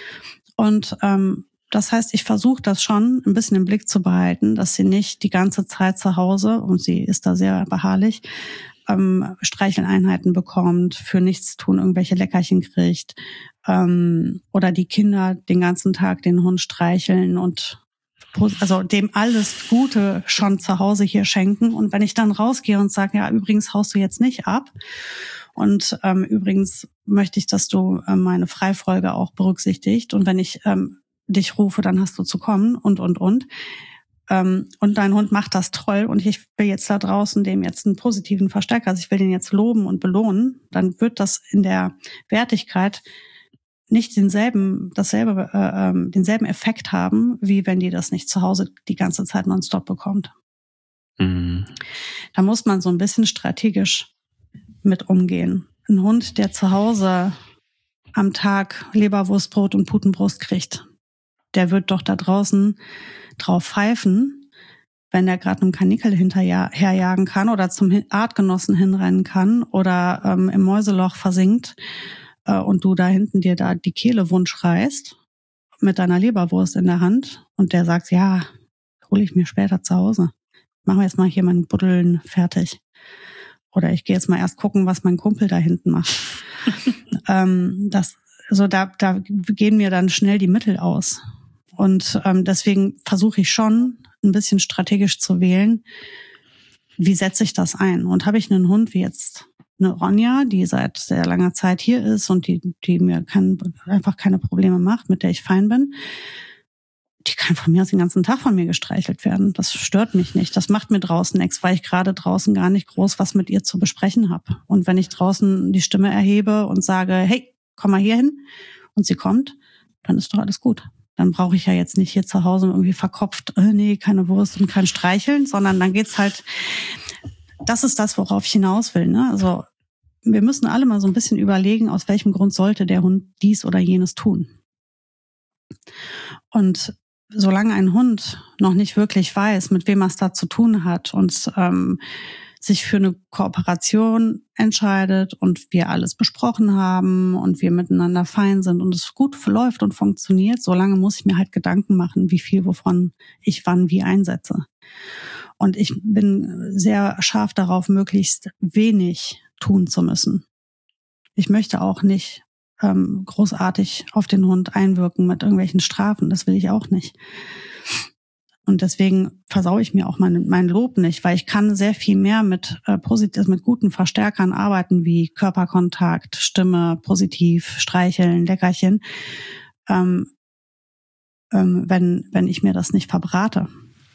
[SPEAKER 2] Und ähm, das heißt, ich versuche das schon ein bisschen im Blick zu behalten, dass sie nicht die ganze Zeit zu Hause, und sie ist da sehr beharrlich, ähm, Streicheleinheiten bekommt, für nichts tun irgendwelche Leckerchen kriegt, ähm, oder die Kinder den ganzen Tag den Hund streicheln und also dem alles Gute schon zu Hause hier schenken. Und wenn ich dann rausgehe und sage, ja, übrigens haust du jetzt nicht ab und ähm, übrigens möchte ich, dass du äh, meine Freifolge auch berücksichtigt und wenn ich ähm, dich rufe, dann hast du zu kommen und, und, und. Ähm, und dein Hund macht das toll und ich will jetzt da draußen dem jetzt einen positiven Verstärker, also ich will den jetzt loben und belohnen, dann wird das in der Wertigkeit nicht denselben, dasselbe, äh, ähm, denselben Effekt haben, wie wenn die das nicht zu Hause die ganze Zeit nonstop bekommt.
[SPEAKER 1] Mhm.
[SPEAKER 2] Da muss man so ein bisschen strategisch mit umgehen. Ein Hund, der zu Hause am Tag Leberwurstbrot und Putenbrust kriegt, der wird doch da draußen drauf pfeifen, wenn der gerade einem Kanickel hinterherjagen kann oder zum Artgenossen hinrennen kann oder ähm, im Mäuseloch versinkt, und du da hinten dir da die Kehle wunsch reißt mit deiner Leberwurst in der Hand und der sagt, ja, hole ich mir später zu Hause. Machen wir jetzt mal hier meinen Buddeln fertig. Oder ich gehe jetzt mal erst gucken, was mein Kumpel da hinten macht. ähm, das, so da, da gehen mir dann schnell die Mittel aus. Und ähm, deswegen versuche ich schon, ein bisschen strategisch zu wählen, wie setze ich das ein? Und habe ich einen Hund wie jetzt eine Ronja, die seit sehr langer Zeit hier ist und die, die mir kein, einfach keine Probleme macht, mit der ich fein bin, die kann von mir aus den ganzen Tag von mir gestreichelt werden. Das stört mich nicht. Das macht mir draußen nichts, weil ich gerade draußen gar nicht groß was mit ihr zu besprechen habe. Und wenn ich draußen die Stimme erhebe und sage, hey, komm mal hier hin, und sie kommt, dann ist doch alles gut. Dann brauche ich ja jetzt nicht hier zu Hause irgendwie verkopft, äh, nee, keine Wurst und kein Streicheln, sondern dann geht's halt, das ist das, worauf ich hinaus will, ne? Also, wir müssen alle mal so ein bisschen überlegen, aus welchem Grund sollte der Hund dies oder jenes tun. Und solange ein Hund noch nicht wirklich weiß, mit wem er es da zu tun hat und ähm, sich für eine Kooperation entscheidet und wir alles besprochen haben und wir miteinander fein sind und es gut läuft und funktioniert, solange muss ich mir halt Gedanken machen, wie viel wovon ich wann wie einsetze. Und ich bin sehr scharf darauf, möglichst wenig tun zu müssen. Ich möchte auch nicht ähm, großartig auf den Hund einwirken mit irgendwelchen Strafen. Das will ich auch nicht. Und deswegen versaue ich mir auch mein, mein Lob nicht, weil ich kann sehr viel mehr mit äh, positiv, mit guten Verstärkern arbeiten, wie Körperkontakt, Stimme, positiv, Streicheln, Leckerchen, ähm, ähm, wenn wenn ich mir das nicht verbrate.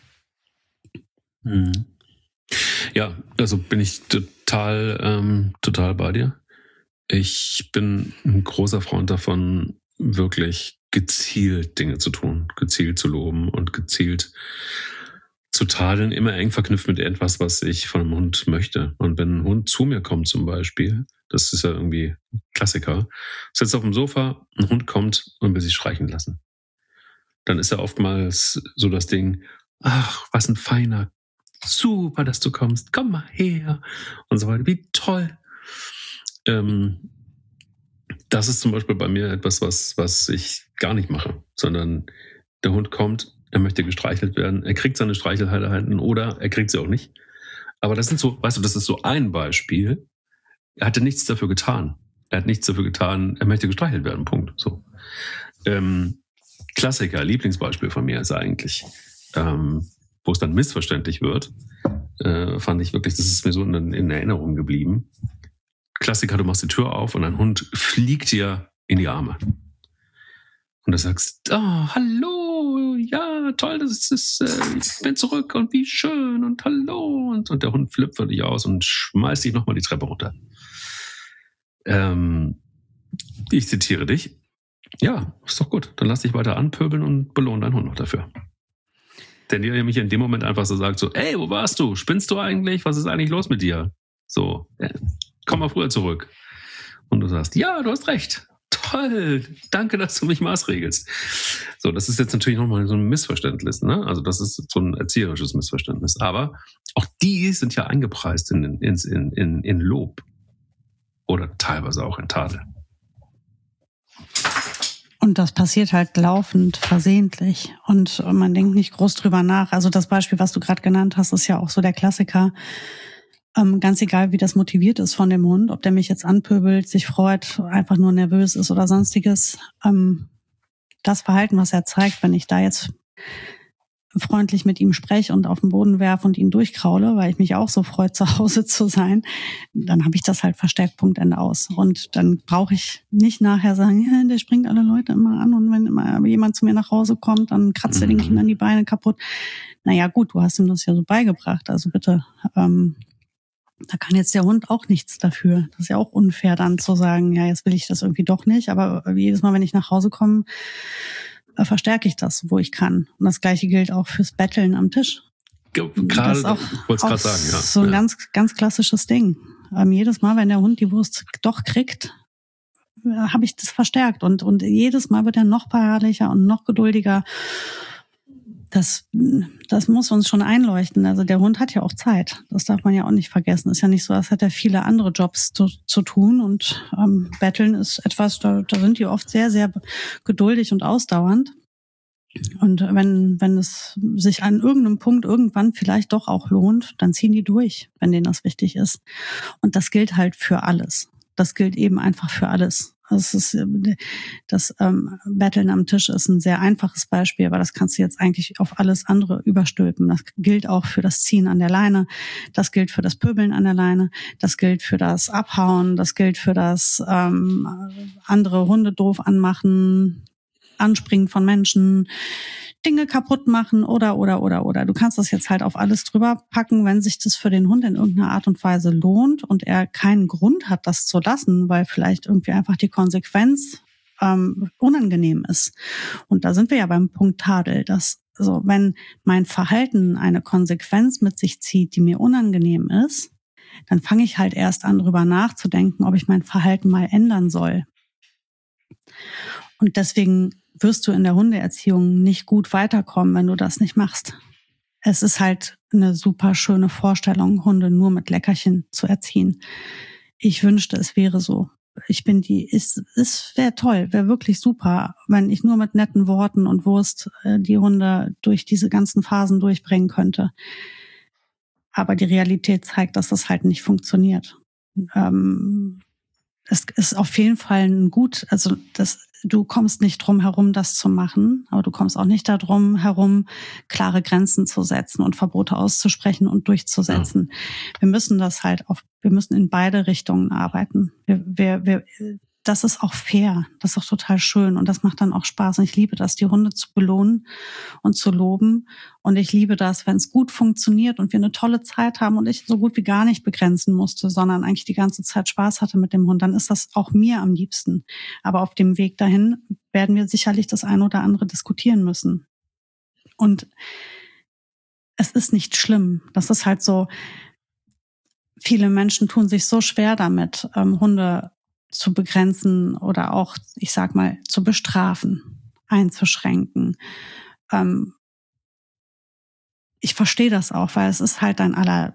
[SPEAKER 1] Mhm. Ja, also bin ich total, ähm, total bei dir. Ich bin ein großer Freund davon, wirklich gezielt Dinge zu tun, gezielt zu loben und gezielt zu tadeln, immer eng verknüpft mit etwas, was ich von einem Hund möchte. Und wenn ein Hund zu mir kommt zum Beispiel, das ist ja irgendwie ein Klassiker, sitzt auf dem Sofa, ein Hund kommt und will sich streichen lassen. Dann ist ja oftmals so das Ding, ach, was ein feiner, super, dass du kommst, komm mal her und so weiter, wie toll. Ähm, das ist zum Beispiel bei mir etwas, was, was ich gar nicht mache, sondern der Hund kommt, er möchte gestreichelt werden, er kriegt seine Streicheleinheiten oder er kriegt sie auch nicht. Aber das sind so, weißt du, das ist so ein Beispiel. Er hatte nichts dafür getan. Er hat nichts dafür getan, er möchte gestreichelt werden, Punkt. So. Ähm, Klassiker, Lieblingsbeispiel von mir ist eigentlich, ähm, wo es dann missverständlich wird, äh, fand ich wirklich, das ist mir so in, in Erinnerung geblieben. Klassiker, du machst die Tür auf und ein Hund fliegt dir in die Arme. Und du sagst, oh, hallo, ja, toll, das ist, äh, ich bin zurück und wie schön und hallo. Und, und der Hund flippt für dich aus und schmeißt dich nochmal die Treppe runter. Ähm, ich zitiere dich. Ja, ist doch gut. Dann lass dich weiter anpöbeln und belohne deinen Hund noch dafür. Denn der nämlich in dem Moment einfach so sagt so, ey, wo warst du? Spinnst du eigentlich? Was ist eigentlich los mit dir? So, äh, komm mal früher zurück. Und du sagst, ja, du hast recht. Toll, danke, dass du mich maßregelst. So, das ist jetzt natürlich nochmal so ein Missverständnis, ne? Also das ist so ein erzieherisches Missverständnis. Aber auch die sind ja eingepreist in, in, in, in, in Lob. Oder teilweise auch in Tadel.
[SPEAKER 2] Und das passiert halt laufend, versehentlich. Und man denkt nicht groß drüber nach. Also das Beispiel, was du gerade genannt hast, ist ja auch so der Klassiker. Ähm, ganz egal, wie das motiviert ist von dem Hund, ob der mich jetzt anpöbelt, sich freut, einfach nur nervös ist oder sonstiges. Ähm, das Verhalten, was er zeigt, wenn ich da jetzt freundlich mit ihm spreche und auf den Boden werfe und ihn durchkraule, weil ich mich auch so freue, zu Hause zu sein, dann habe ich das halt verstärkt, Punkt, Ende aus. Und dann brauche ich nicht nachher sagen, ja, der springt alle Leute immer an und wenn immer jemand zu mir nach Hause kommt, dann kratzt er den Kindern die Beine kaputt. Naja gut, du hast ihm das ja so beigebracht, also bitte, ähm, da kann jetzt der Hund auch nichts dafür. Das ist ja auch unfair dann zu sagen, ja, jetzt will ich das irgendwie doch nicht, aber jedes Mal, wenn ich nach Hause komme, verstärke ich das, wo ich kann. Und das Gleiche gilt auch fürs Betteln am Tisch.
[SPEAKER 1] Gerade,
[SPEAKER 2] auch,
[SPEAKER 1] wollte es gerade sagen, ja.
[SPEAKER 2] So ein ja. ganz, ganz klassisches Ding. Ähm, jedes Mal, wenn der Hund die Wurst doch kriegt, äh, habe ich das verstärkt. Und, und jedes Mal wird er noch beharrlicher und noch geduldiger. Das, das muss uns schon einleuchten. Also der Hund hat ja auch Zeit. Das darf man ja auch nicht vergessen. Ist ja nicht so, als hätte er viele andere Jobs zu, zu tun. Und ähm, Betteln ist etwas, da, da sind die oft sehr, sehr geduldig und ausdauernd. Und wenn, wenn es sich an irgendeinem Punkt irgendwann vielleicht doch auch lohnt, dann ziehen die durch, wenn denen das wichtig ist. Und das gilt halt für alles. Das gilt eben einfach für alles. Das ist, das ähm, Betteln am Tisch ist ein sehr einfaches Beispiel, aber das kannst du jetzt eigentlich auf alles andere überstülpen. Das gilt auch für das Ziehen an der Leine, das gilt für das Pöbeln an der Leine, das gilt für das Abhauen, das gilt für das ähm, andere Hunde doof anmachen, Anspringen von Menschen, Dinge kaputt machen oder, oder, oder, oder. Du kannst das jetzt halt auf alles drüber packen, wenn sich das für den Hund in irgendeiner Art und Weise lohnt und er keinen Grund hat, das zu lassen, weil vielleicht irgendwie einfach die Konsequenz ähm, unangenehm ist. Und da sind wir ja beim Punkt Tadel, dass so, wenn mein Verhalten eine Konsequenz mit sich zieht, die mir unangenehm ist, dann fange ich halt erst an, drüber nachzudenken, ob ich mein Verhalten mal ändern soll. Und deswegen wirst du in der Hundeerziehung nicht gut weiterkommen, wenn du das nicht machst. Es ist halt eine super schöne Vorstellung, Hunde nur mit Leckerchen zu erziehen. Ich wünschte, es wäre so. Ich bin die, es, es wäre toll, wäre wirklich super, wenn ich nur mit netten Worten und Wurst äh, die Hunde durch diese ganzen Phasen durchbringen könnte. Aber die Realität zeigt, dass das halt nicht funktioniert. Ähm, es ist auf jeden Fall ein Gut, also das, du kommst nicht drum herum, das zu machen, aber du kommst auch nicht darum herum, klare Grenzen zu setzen und Verbote auszusprechen und durchzusetzen. Ja. Wir müssen das halt auf, wir müssen in beide Richtungen arbeiten. Wir, wir, wir, das ist auch fair, das ist auch total schön und das macht dann auch Spaß. Und ich liebe das, die Hunde zu belohnen und zu loben. Und ich liebe das, wenn es gut funktioniert und wir eine tolle Zeit haben und ich so gut wie gar nicht begrenzen musste, sondern eigentlich die ganze Zeit Spaß hatte mit dem Hund. Dann ist das auch mir am liebsten. Aber auf dem Weg dahin werden wir sicherlich das eine oder andere diskutieren müssen. Und es ist nicht schlimm. Das ist halt so, viele Menschen tun sich so schwer damit, ähm, Hunde zu begrenzen oder auch, ich sag mal, zu bestrafen, einzuschränken. Ähm, ich verstehe das auch, weil es ist halt ein aller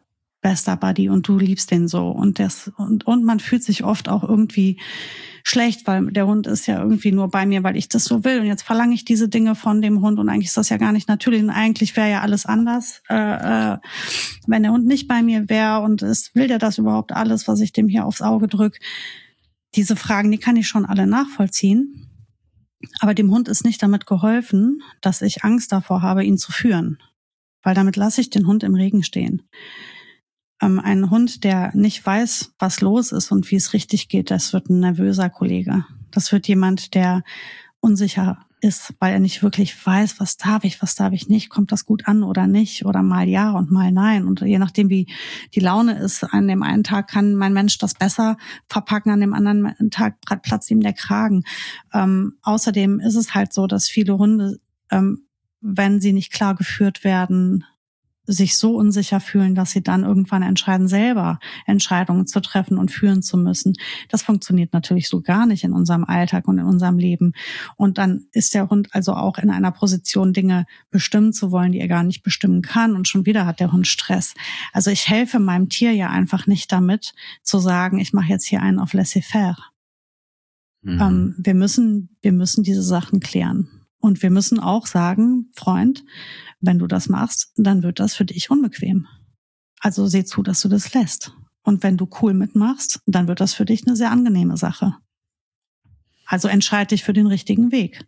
[SPEAKER 2] bester Buddy und du liebst den so. Und das, und, und man fühlt sich oft auch irgendwie schlecht, weil der Hund ist ja irgendwie nur bei mir, weil ich das so will. Und jetzt verlange ich diese Dinge von dem Hund und eigentlich ist das ja gar nicht natürlich. Und eigentlich wäre ja alles anders, äh, äh, wenn der Hund nicht bei mir wäre und es will der das überhaupt alles, was ich dem hier aufs Auge drücke. Diese Fragen, die kann ich schon alle nachvollziehen. Aber dem Hund ist nicht damit geholfen, dass ich Angst davor habe, ihn zu führen. Weil damit lasse ich den Hund im Regen stehen. Ähm, ein Hund, der nicht weiß, was los ist und wie es richtig geht, das wird ein nervöser Kollege. Das wird jemand, der unsicher ist, weil er nicht wirklich weiß, was darf ich, was darf ich nicht, kommt das gut an oder nicht oder mal ja und mal nein. Und je nachdem, wie die Laune ist, an dem einen Tag kann mein Mensch das besser verpacken, an dem anderen Tag platzt ihm der Kragen. Ähm, außerdem ist es halt so, dass viele Hunde, ähm, wenn sie nicht klar geführt werden, sich so unsicher fühlen, dass sie dann irgendwann entscheiden, selber Entscheidungen zu treffen und führen zu müssen. Das funktioniert natürlich so gar nicht in unserem Alltag und in unserem Leben. Und dann ist der Hund also auch in einer Position, Dinge bestimmen zu wollen, die er gar nicht bestimmen kann. Und schon wieder hat der Hund Stress. Also ich helfe meinem Tier ja einfach nicht damit, zu sagen, ich mache jetzt hier einen auf laissez-faire. Mhm. Ähm, wir müssen, wir müssen diese Sachen klären. Und wir müssen auch sagen, Freund, wenn du das machst, dann wird das für dich unbequem. Also seh zu, dass du das lässt. Und wenn du cool mitmachst, dann wird das für dich eine sehr angenehme Sache. Also entscheide dich für den richtigen Weg.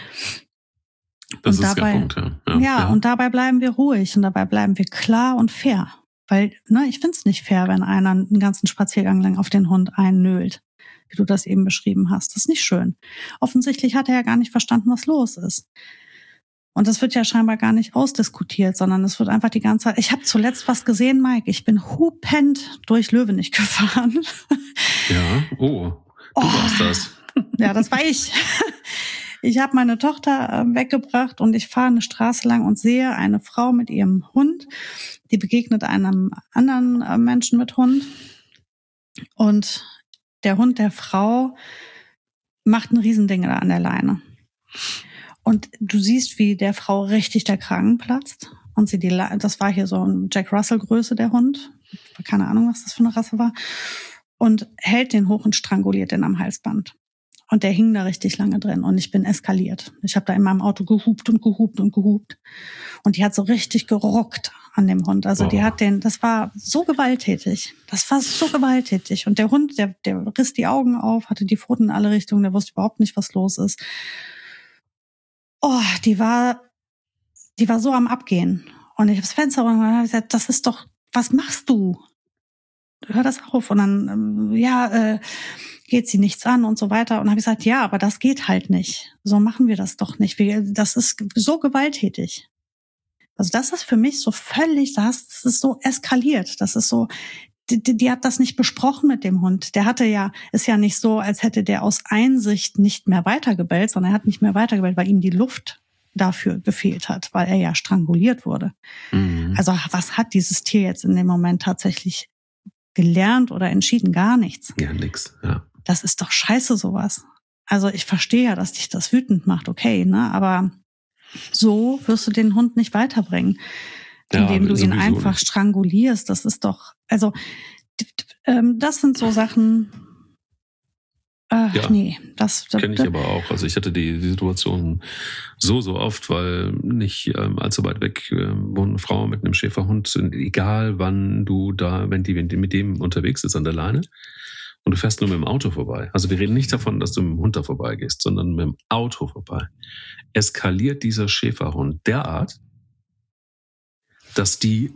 [SPEAKER 1] Das
[SPEAKER 2] und
[SPEAKER 1] ist
[SPEAKER 2] dabei,
[SPEAKER 1] der Punkt, ja. Ja,
[SPEAKER 2] ja,
[SPEAKER 1] ja.
[SPEAKER 2] Und dabei bleiben wir ruhig und dabei bleiben wir klar und fair. Weil, ne, ich find's nicht fair, wenn einer einen ganzen Spaziergang lang auf den Hund einnölt, wie du das eben beschrieben hast. Das ist nicht schön. Offensichtlich hat er ja gar nicht verstanden, was los ist. Und das wird ja scheinbar gar nicht ausdiskutiert, sondern es wird einfach die ganze Zeit... Ich habe zuletzt was gesehen, Mike. Ich bin hupend durch Löwenich gefahren.
[SPEAKER 1] Ja, oh, du oh. warst das.
[SPEAKER 2] Ja, das war ich. Ich habe meine Tochter weggebracht und ich fahre eine Straße lang und sehe eine Frau mit ihrem Hund, die begegnet einem anderen Menschen mit Hund. Und der Hund der Frau macht ein Riesending da an der Leine. Und du siehst, wie der Frau richtig der Kragen platzt. Und sie die, Le- das war hier so ein Jack Russell Größe, der Hund. Keine Ahnung, was das für eine Rasse war. Und hält den hoch und stranguliert den am Halsband. Und der hing da richtig lange drin. Und ich bin eskaliert. Ich habe da in meinem Auto gehupt und gehupt und gehupt. Und die hat so richtig geruckt an dem Hund. Also oh. die hat den, das war so gewalttätig. Das war so gewalttätig. Und der Hund, der, der riss die Augen auf, hatte die Pfoten in alle Richtungen, der wusste überhaupt nicht, was los ist. Oh, die war, die war so am Abgehen. Und ich habe das Fenster runter und habe gesagt, das ist doch, was machst du? Hör das auf. Und dann, ja, äh, geht sie nichts an und so weiter. Und habe ich gesagt, ja, aber das geht halt nicht. So machen wir das doch nicht. Wir, das ist so gewalttätig. Also das ist für mich so völlig, das ist so eskaliert. Das ist so, die, die, die hat das nicht besprochen mit dem Hund. Der hatte ja, ist ja nicht so, als hätte der aus Einsicht nicht mehr weitergebellt, sondern er hat nicht mehr weitergebellt, weil ihm die Luft dafür gefehlt hat, weil er ja stranguliert wurde. Mhm. Also was hat dieses Tier jetzt in dem Moment tatsächlich gelernt oder entschieden? Gar nichts.
[SPEAKER 1] Ja, nix, ja.
[SPEAKER 2] Das ist doch scheiße, sowas. Also ich verstehe ja, dass dich das wütend macht, okay, ne? Aber so wirst du den Hund nicht weiterbringen, indem ja, du ihn einfach nicht strangulierst. Das ist doch, also das sind so Sachen, äh,
[SPEAKER 1] ja,
[SPEAKER 2] nee. Das, das
[SPEAKER 1] kenne ich aber auch. Also ich hatte die, die Situation so, so oft, weil nicht ähm, allzu weit weg äh, wohnt eine Frau mit einem Schäferhund. Egal wann du da, wenn die, wenn die mit dem unterwegs ist an der Leine, und du fährst nur mit dem Auto vorbei. Also wir reden nicht davon, dass du mit dem Hund da vorbeigehst, sondern mit dem Auto vorbei. Eskaliert dieser Schäferhund derart, dass die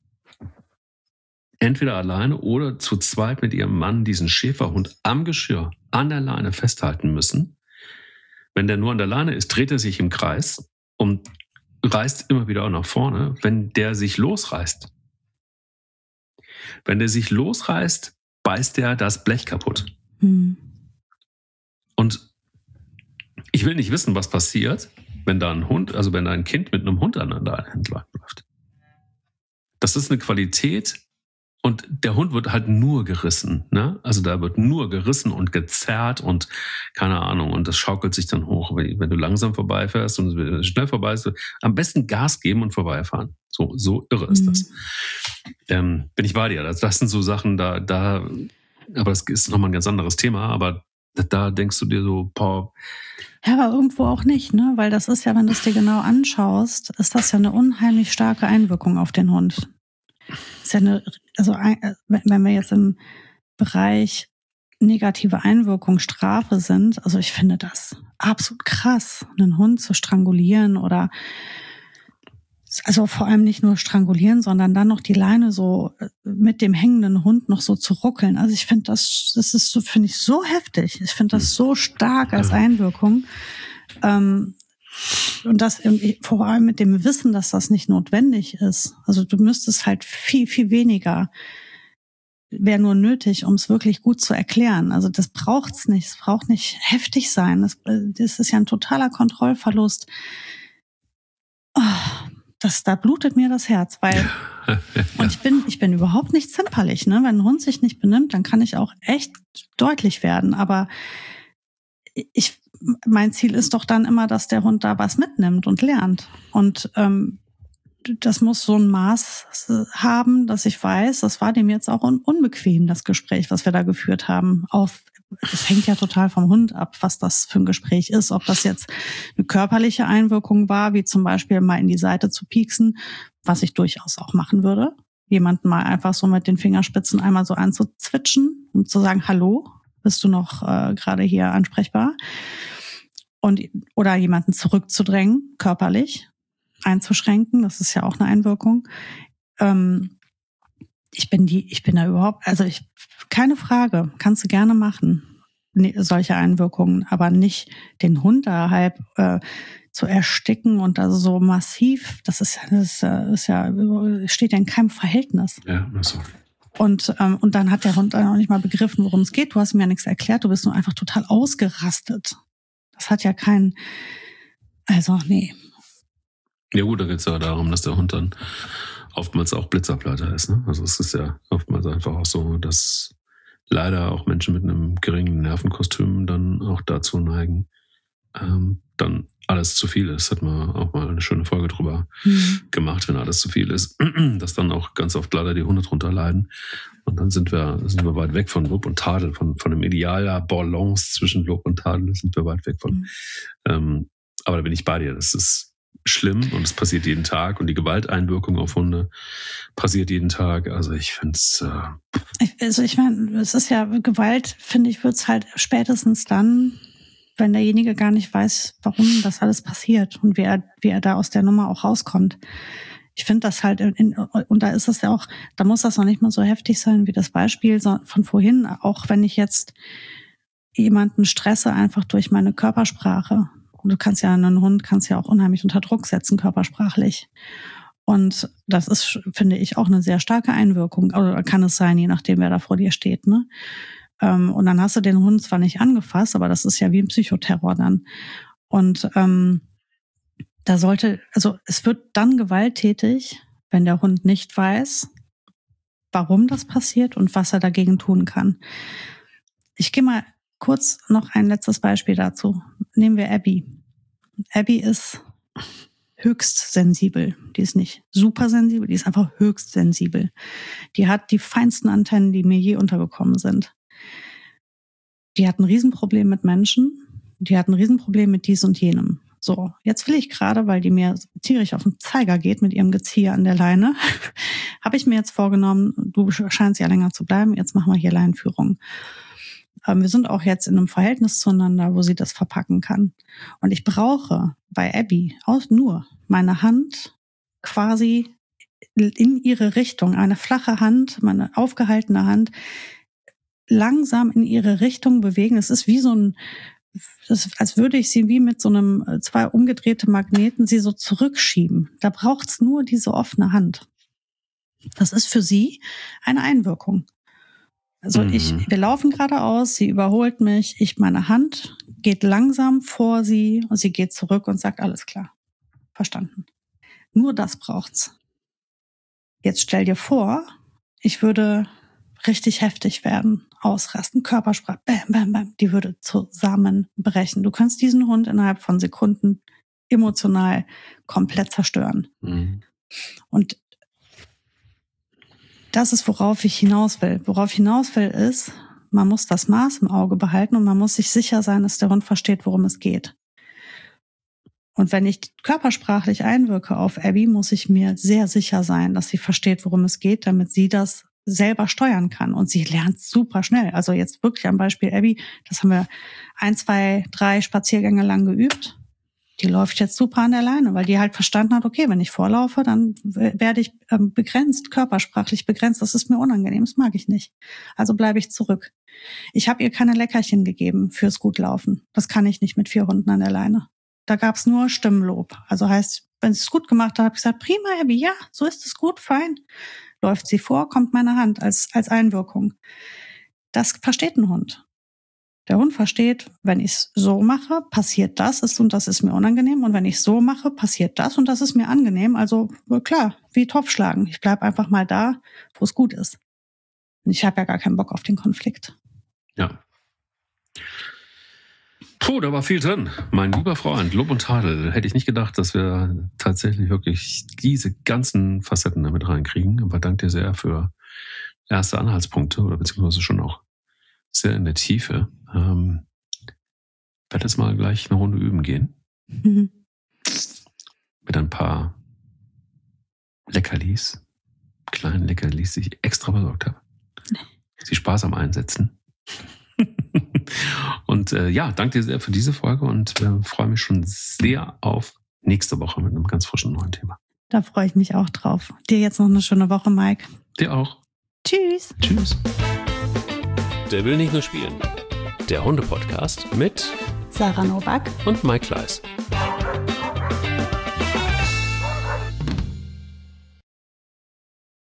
[SPEAKER 1] entweder alleine oder zu zweit mit ihrem Mann diesen Schäferhund am Geschirr, an der Leine festhalten müssen. Wenn der nur an der Leine ist, dreht er sich im Kreis und reißt immer wieder auch nach vorne. Wenn der sich losreißt, wenn der sich losreißt, beißt der das Blech kaputt. Mhm. Und ich will nicht wissen, was passiert, wenn da ein Hund, also wenn da ein Kind mit einem Hund aneinander entlang läuft. Das ist eine Qualität, Und der Hund wird halt nur gerissen, ne? Also da wird nur gerissen und gezerrt und keine Ahnung. Und das schaukelt sich dann hoch. Wenn du langsam vorbeifährst und schnell vorbei ist, am besten Gas geben und vorbeifahren. So, so irre ist das. Mhm. Ähm, bin ich bei dir. Das, das sind so Sachen, da, da, aber das ist nochmal ein ganz anderes Thema, aber da, da denkst du dir so, boah.
[SPEAKER 2] Ja, aber irgendwo auch nicht, ne? Weil das ist ja, wenn du es dir genau anschaust, ist das ja eine unheimlich starke Einwirkung auf den Hund. Ist ja eine, also wenn wir jetzt im Bereich negative Einwirkung, Strafe sind, also ich finde das absolut krass, einen Hund zu strangulieren oder also vor allem nicht nur strangulieren, sondern dann noch die Leine so mit dem hängenden Hund noch so zu ruckeln. Also ich finde das, das ist so, finde ich so heftig. Ich finde das so stark als Einwirkung. Ähm, Und das vor allem mit dem Wissen, dass das nicht notwendig ist. Also du müsstest halt viel, viel weniger, wäre nur nötig, um es wirklich gut zu erklären. Also das braucht's nicht. Es braucht nicht heftig sein. Das, das ist ja ein totaler Kontrollverlust. Oh, das, da blutet mir das Herz, weil und ich bin, ich bin überhaupt nicht zimperlich, ne? Wenn ein Hund sich nicht benimmt, dann kann ich auch echt deutlich werden. Aber ich mein Ziel ist doch dann immer, dass der Hund da was mitnimmt und lernt. Und ähm, das muss so ein Maß haben, dass ich weiß, das war dem jetzt auch un- unbequem, das Gespräch, was wir da geführt haben. Auf, das hängt ja total vom Hund ab, was das für ein Gespräch ist. Ob das jetzt eine körperliche Einwirkung war, wie zum Beispiel mal in die Seite zu pieksen, was ich durchaus auch machen würde. Jemanden mal einfach so mit den Fingerspitzen einmal so anzuzwitschen und zu sagen, hallo, bist du noch äh, gerade hier ansprechbar? Und, oder jemanden zurückzudrängen, körperlich einzuschränken, das ist ja auch eine Einwirkung. Ähm, ich bin die, ich bin da überhaupt, also ich, keine Frage, kannst du gerne machen, ne, solche Einwirkungen, aber nicht den Hund da halb äh, zu ersticken und also so massiv, das ist, das ist ja, steht ja in keinem Verhältnis.
[SPEAKER 1] Ja, also.
[SPEAKER 2] Und, ähm, und dann hat der Hund dann auch nicht mal begriffen, worum es geht. Du hast mir ja nichts erklärt, du bist nur einfach total ausgerastet. Das hat ja keinen, also nee.
[SPEAKER 1] Ja gut, da geht es ja darum, dass der Hund dann oftmals auch Blitzableiter ist. Ne? Also es ist ja oftmals einfach auch so, dass leider auch Menschen mit einem geringen Nervenkostüm dann auch dazu neigen, ähm, dann alles zu viel ist. Hat man auch mal eine schöne Folge drüber mhm. gemacht, wenn alles zu viel ist, dass dann auch ganz oft leider die Hunde drunter leiden. Und dann sind wir, sind wir weit weg von Lob und Tadel, von, von dem idealer Balance zwischen Lob und Tadel sind wir weit weg von. Mhm. Ähm, aber da bin ich bei dir. Das ist schlimm und es passiert jeden Tag und die Gewalteinwirkung auf Hunde passiert jeden Tag. Also ich finde es... Äh
[SPEAKER 2] also ich meine, es ist ja Gewalt, finde ich, wird es halt spätestens dann, wenn derjenige gar nicht weiß, warum das alles passiert und wie er, wie er da aus der Nummer auch rauskommt. Ich finde das halt, in, und da ist es ja auch, da muss das noch nicht mal so heftig sein wie das Beispiel von vorhin, auch wenn ich jetzt jemanden stresse einfach durch meine Körpersprache. Und du kannst ja einen Hund, kannst ja auch unheimlich unter Druck setzen, körpersprachlich. Und das ist, finde ich, auch eine sehr starke Einwirkung. Oder kann es sein, je nachdem, wer da vor dir steht, ne? Und dann hast du den Hund zwar nicht angefasst, aber das ist ja wie ein Psychoterror dann. Und ähm, da sollte, also es wird dann gewalttätig, wenn der Hund nicht weiß, warum das passiert und was er dagegen tun kann. Ich gehe mal kurz noch ein letztes Beispiel dazu. Nehmen wir Abby. Abby ist höchst sensibel. Die ist nicht super sensibel, die ist einfach höchst sensibel. Die hat die feinsten Antennen, die mir je untergekommen sind. Die hat ein Riesenproblem mit Menschen. Die hat ein Riesenproblem mit dies und jenem. So, jetzt will ich gerade, weil die mir tierisch auf den Zeiger geht mit ihrem Gezieher an der Leine, habe ich mir jetzt vorgenommen, du scheinst ja länger zu bleiben, jetzt machen wir hier Leinenführung. Ähm, wir sind auch jetzt in einem Verhältnis zueinander, wo sie das verpacken kann. Und ich brauche bei Abby auch nur meine Hand quasi in ihre Richtung, eine flache Hand, meine aufgehaltene Hand, langsam in ihre Richtung bewegen. Es ist wie so ein, das ist, als würde ich sie wie mit so einem zwei umgedrehte Magneten sie so zurückschieben. Da braucht's nur diese offene Hand. Das ist für sie eine Einwirkung. Also mhm. ich, wir laufen geradeaus, sie überholt mich, ich meine Hand geht langsam vor sie und sie geht zurück und sagt, alles klar, verstanden. Nur das braucht's. Jetzt stell dir vor, ich würde richtig heftig werden, ausrasten, Körpersprache, bam, bam, bam, die würde zusammenbrechen. Du kannst diesen Hund innerhalb von Sekunden emotional komplett zerstören. Mhm. Und das ist, worauf ich hinaus will. Worauf ich hinaus will, ist, man muss das Maß im Auge behalten und man muss sich sicher sein, dass der Hund versteht, worum es geht. Und wenn ich körpersprachlich einwirke auf Abby, muss ich mir sehr sicher sein, dass sie versteht, worum es geht, damit sie das selber steuern kann. Und sie lernt super schnell. Also jetzt wirklich am Beispiel Abby, das haben wir ein, zwei, drei Spaziergänge lang geübt. Die läuft jetzt super an der Leine, weil die halt verstanden hat, okay, wenn ich vorlaufe, dann werde ich begrenzt, körpersprachlich begrenzt. Das ist mir unangenehm, das mag ich nicht. Also bleibe ich zurück. Ich habe ihr keine Leckerchen gegeben fürs Gutlaufen. Das kann ich nicht mit vier Hunden an der Leine. Da gab's nur Stimmlob. Also heißt, wenn sie es gut gemacht hat, habe ich gesagt, prima, Abby, ja, so ist es gut, fein. Läuft sie vor, kommt meine Hand als als Einwirkung. Das versteht ein Hund. Der Hund versteht, wenn ich es so mache, passiert das ist und das ist mir unangenehm. Und wenn ich so mache, passiert das und das ist mir angenehm. Also klar, wie Topf schlagen. Ich bleib einfach mal da, wo es gut ist. Und ich habe ja gar keinen Bock auf den Konflikt.
[SPEAKER 1] Ja. Puh, da war viel drin. Mein lieber Freund, Lob und Tadel. Hätte ich nicht gedacht, dass wir tatsächlich wirklich diese ganzen Facetten damit reinkriegen. Aber danke dir sehr für erste Anhaltspunkte oder beziehungsweise schon auch sehr in der Tiefe. Ähm, werde jetzt mal gleich eine Runde üben gehen. Mhm. Mit ein paar Leckerlis, kleinen Leckerlis, die ich extra besorgt habe. Sie Spaß am Einsetzen. Und äh, ja, danke dir sehr für diese Folge und äh, freue mich schon sehr auf nächste Woche mit einem ganz frischen neuen Thema.
[SPEAKER 2] Da freue ich mich auch drauf. Dir jetzt noch eine schöne Woche, Mike.
[SPEAKER 1] Dir auch.
[SPEAKER 2] Tschüss.
[SPEAKER 1] Tschüss.
[SPEAKER 3] Der will nicht nur spielen. Der Hunde-Podcast mit
[SPEAKER 2] Sarah Nowak
[SPEAKER 3] und Mike Kleiss.